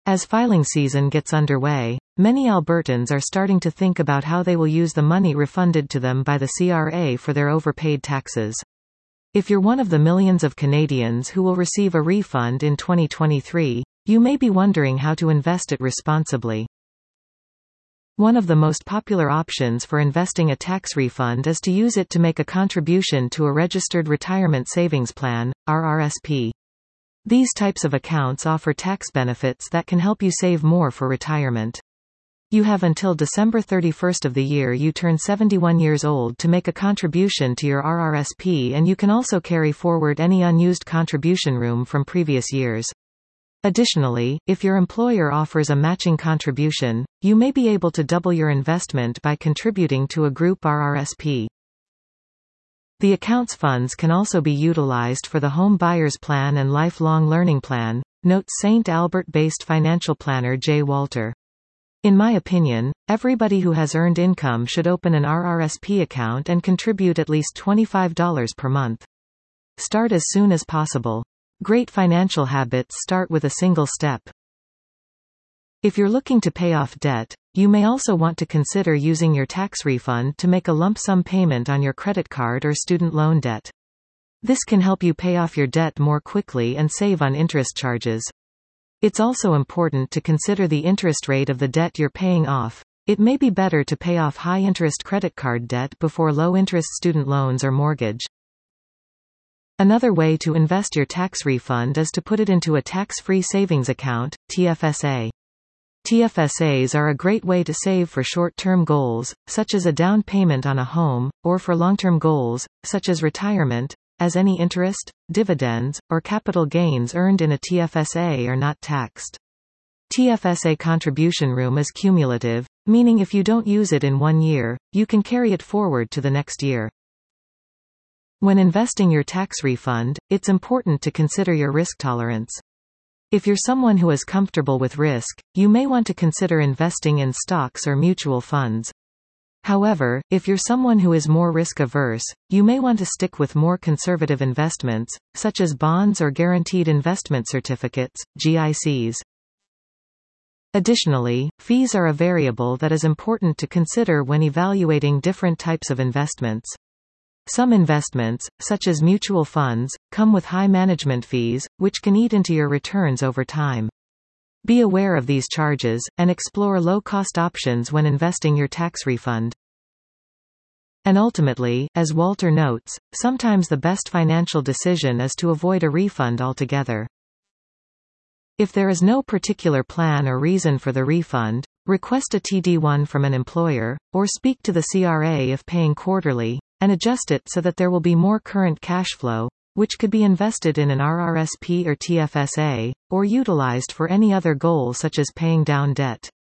As filing season gets underway, many Albertans are starting to think about how they will use the money refunded to them by the CRA for their overpaid taxes. If you're one of the millions of Canadians who will receive a refund in 2023, you may be wondering how to invest it responsibly. One of the most popular options for investing a tax refund is to use it to make a contribution to a registered retirement savings plan, RRSP. These types of accounts offer tax benefits that can help you save more for retirement. You have until December 31st of the year you turn 71 years old to make a contribution to your RRSP, and you can also carry forward any unused contribution room from previous years. Additionally, if your employer offers a matching contribution, you may be able to double your investment by contributing to a group RRSP. The account's funds can also be utilized for the Home Buyers Plan and Lifelong Learning Plan, notes St. Albert-based financial planner Jay Walter. In my opinion, everybody who has earned income should open an RRSP account and contribute at least $25 per month. Start as soon as possible. Great financial habits start with a single step. If you're looking to pay off debt, you may also want to consider using your tax refund to make a lump sum payment on your credit card or student loan debt. This can help you pay off your debt more quickly and save on interest charges. It's also important to consider the interest rate of the debt you're paying off. It may be better to pay off high-interest credit card debt before low-interest student loans or mortgage. Another way to invest your tax refund is to put it into a tax-free savings account, TFSA. TFSAs are a great way to save for short-term goals, such as a down payment on a home, or for long-term goals, such as retirement, as any interest, dividends, or capital gains earned in a TFSA are not taxed. TFSA contribution room is cumulative, meaning if you don't use it in 1 year, you can carry it forward to the next year. When investing your tax refund, it's important to consider your risk tolerance. If you're someone who is comfortable with risk, you may want to consider investing in stocks or mutual funds. However, if you're someone who is more risk-averse, you may want to stick with more conservative investments, such as bonds or guaranteed investment certificates, GICs. Additionally, fees are a variable that is important to consider when evaluating different types of investments. Some investments, such as mutual funds, come with high management fees, which can eat into your returns over time. Be aware of these charges, and explore low-cost options when investing your tax refund. And ultimately, as Walter notes, sometimes the best financial decision is to avoid a refund altogether. If there is no particular plan or reason for the refund, request a TD1 from an employer, or speak to the CRA if paying quarterly, and adjust it so that there will be more current cash flow, which could be invested in an RRSP or TFSA, or utilized for any other goal such as paying down debt.